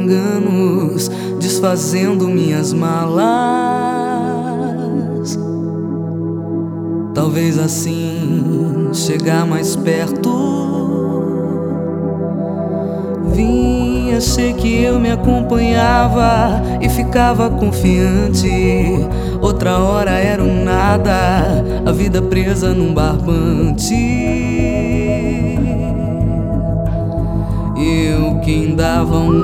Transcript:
enganos, desfazendo minhas malas. Talvez assim chegar mais perto. Vim, achei que eu me acompanhava e ficava confiante. Outra hora era um nada, a vida presa num barbante. Eu quem dava um